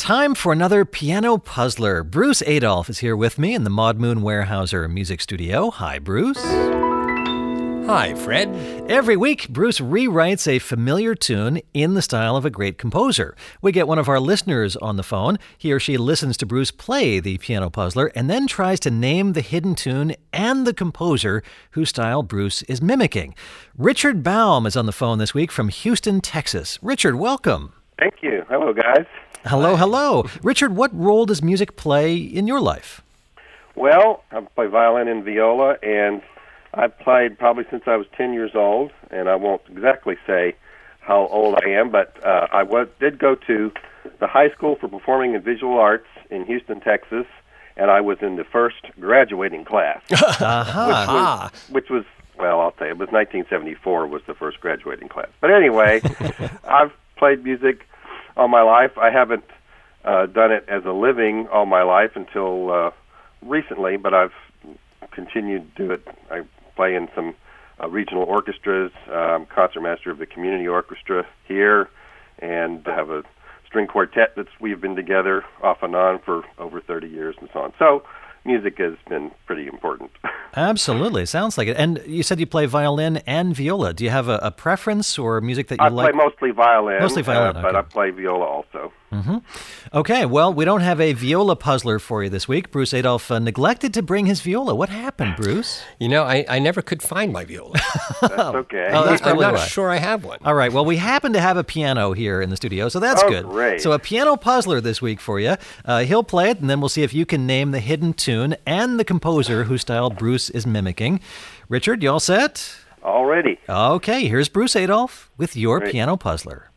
Time for another piano puzzler. Bruce Adolphe is here with me in the Maud Moon Weyerhaeuser Music Studio. Hi, Bruce. Hi, Fred. Every week, Bruce rewrites a familiar tune in the style of a great composer. We get one of our listeners on the phone. He or she listens to Bruce play the piano puzzler and then tries to name the hidden tune and the composer whose style Bruce is mimicking. Richard Baum is on the phone this week from Houston, Texas. Richard, welcome. Thank you. Hello, guys. Hello. Richard, what role does music play in your life? Well, I play violin and viola, and I've played probably since I was 10 years old, and I won't exactly say how old I am, but I did go to the High School for Performing and Visual Arts in Houston, Texas, and I was in the first graduating class, which was, well, I'll tell you, it was 1974 was the first graduating class. But anyway, I've played music all my life. I haven't done it as a living all my life until recently, but I've continued to do it. I play in some regional orchestras. I'm concertmaster of the community orchestra here, and have a string quartet we've been together off and on for over 30 years and so on. So music has been pretty important. Absolutely. Sounds like it. And you said you play violin and viola. Do you have a preference or music that you like? I play mostly violin. Okay. But I play viola also. Mm-hmm. Okay, well, we don't have a viola puzzler for you this week. Bruce Adolphe neglected to bring his viola. What happened, Bruce? You know, I never could find my viola. That's okay. I'm not sure I have one. All right, well, we happen to have a piano here in the studio, so that's good. Great. So a piano puzzler this week for you. He'll play it, and then we'll see if you can name the hidden tune and the composer whose style Bruce is mimicking. Richard, you all set? All ready. Okay, here's Bruce Adolphe with your Great. piano puzzler.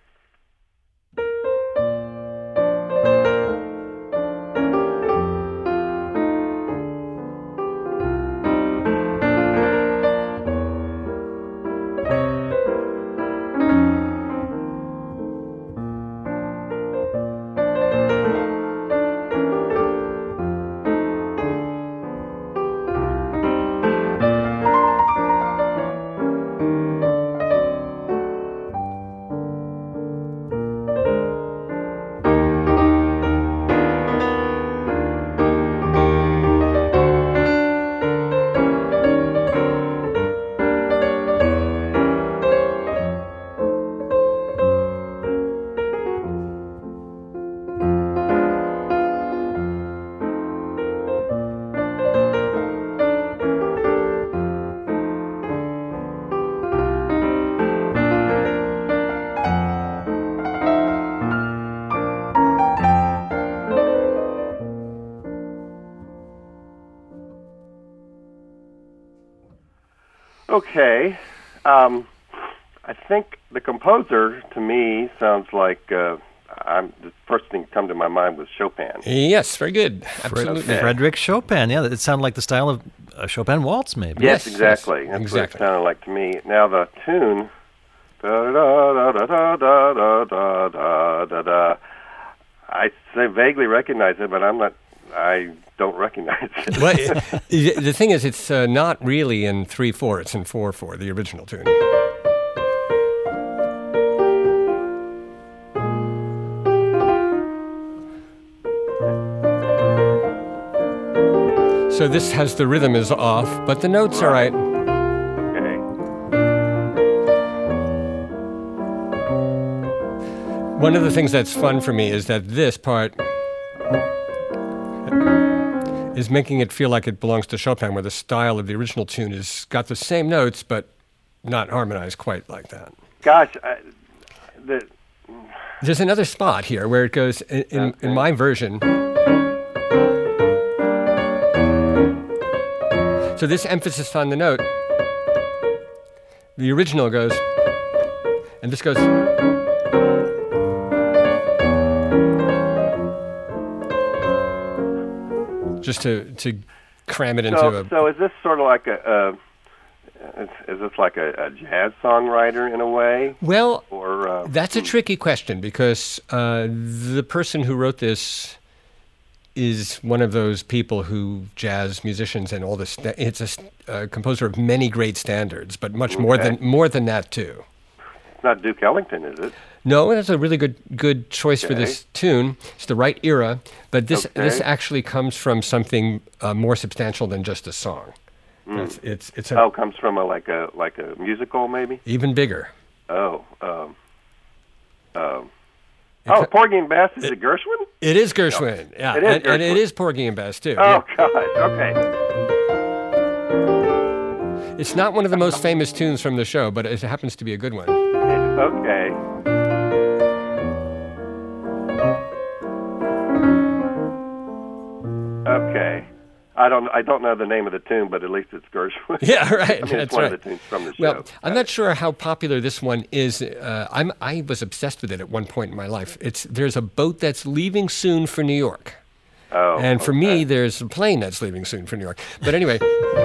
Okay. I think the composer, to me, sounds like the first thing that come to my mind was Chopin. Yes, very good. Absolutely. Frederick Chopin. Yeah, it sounded like the style of a Chopin waltz, maybe. Yes, exactly. That's exactly what it sounded like to me. Now the tune, da da da da da da da da da da. I vaguely recognize it, but I don't recognize it. Well, the thing is, it's not really in 3/4. It's in 4/4, the original tune. So this has the rhythm is off, but the notes are right. Okay. One of the things that's fun for me is that this part is making it feel like it belongs to Chopin, where the style of the original tune has got the same notes, but not harmonized quite like that. Gosh, There's another spot here where it goes, in my version. So this emphasis on the note, the original goes, and this goes. Just to cram it into a... So is this sort of like is this like a jazz songwriter in a way? Well, or that's a tricky question because the person who wrote this is one of those people who jazz musicians and all this. It's a composer of many great standards, but much more than that too. It's not Duke Ellington, is it? No, that's a really good choice for this tune. It's the right era, but this actually comes from something more substantial than just a song. It's comes from like a musical maybe? Even bigger. Porgy and Bess, is it Gershwin? It is Gershwin. Yeah, it is Gershwin. And it is Porgy and Bess too. Oh gosh, okay. It's not one of the most famous tunes from the show, but it happens to be a good one. Okay. Okay. I don't know the name of the tune, but at least it's Gershwin. Yeah, right. It's one of the tunes from the show. Well, I'm not sure how popular this one is. I was obsessed with it at one point in my life. There's a boat that's leaving soon for New York. Oh. And for me, there's a plane that's leaving soon for New York. But anyway.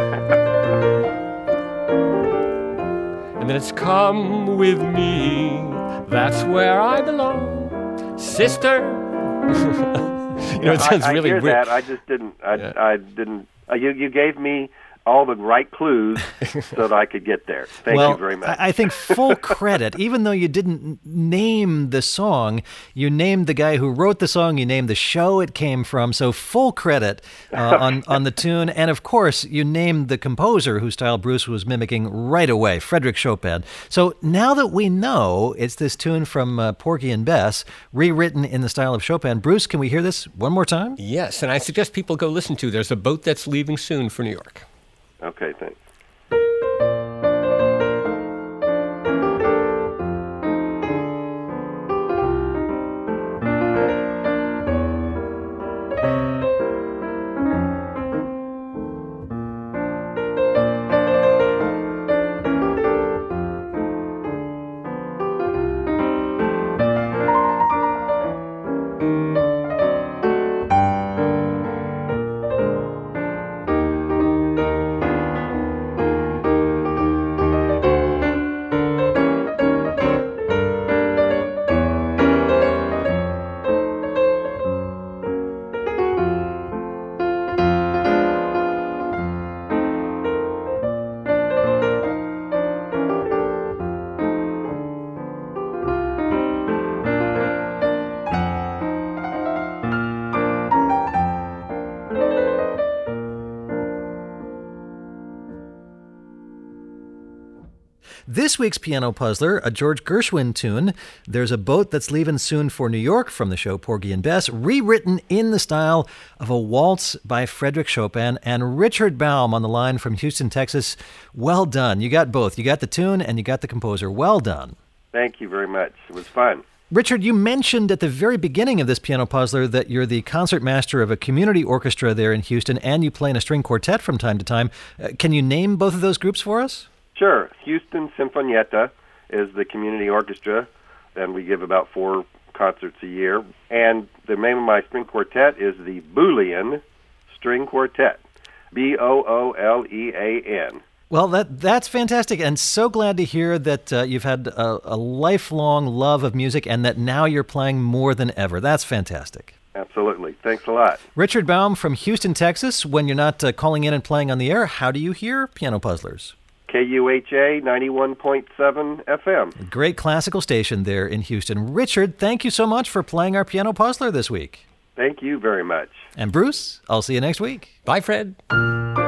And then it's come with me, that's where I belong, sister. It sounds really I hear weird. that. I just didn't. I didn't. You gave me all the right clues so that I could get there. Thank you very much. I think full credit, even though you didn't name the song, you named the guy who wrote the song, you named the show it came from, so full credit on the tune. And of course, you named the composer whose style Bruce was mimicking right away, Frédéric Chopin. So now that we know it's this tune from Porgy and Bess, rewritten in the style of Chopin, Bruce, can we hear this one more time? Yes, and I suggest people go listen to There's a Boat That's Leaving Soon for New York. Okay, thanks. This week's Piano Puzzler, a George Gershwin tune, There's a Boat That's Leaving Soon for New York from the show Porgy and Bess, rewritten in the style of a waltz by Frédéric Chopin, and Richard Baum on the line from Houston, Texas. Well done. You got both. You got the tune and you got the composer. Well done. Thank you very much. It was fun. Richard, you mentioned at the very beginning of this Piano Puzzler that you're the concertmaster of a community orchestra there in Houston, and you play in a string quartet from time to time. Can you name both of those groups for us? Sure. Houston Sinfonietta is the community orchestra, and we give about 4 concerts a year. And the name of my string quartet is the Boolean String Quartet, Boolean. Well, that's fantastic, and so glad to hear that you've had a lifelong love of music and that now you're playing more than ever. That's fantastic. Absolutely. Thanks a lot. Richard Baum from Houston, Texas. When you're not calling in and playing on the air, how do you hear Piano Puzzlers? KUHA 91.7 FM. Great classical station there in Houston. Richard, thank you so much for playing our Piano Puzzler this week. Thank you very much. And Bruce, I'll see you next week. Bye, Fred.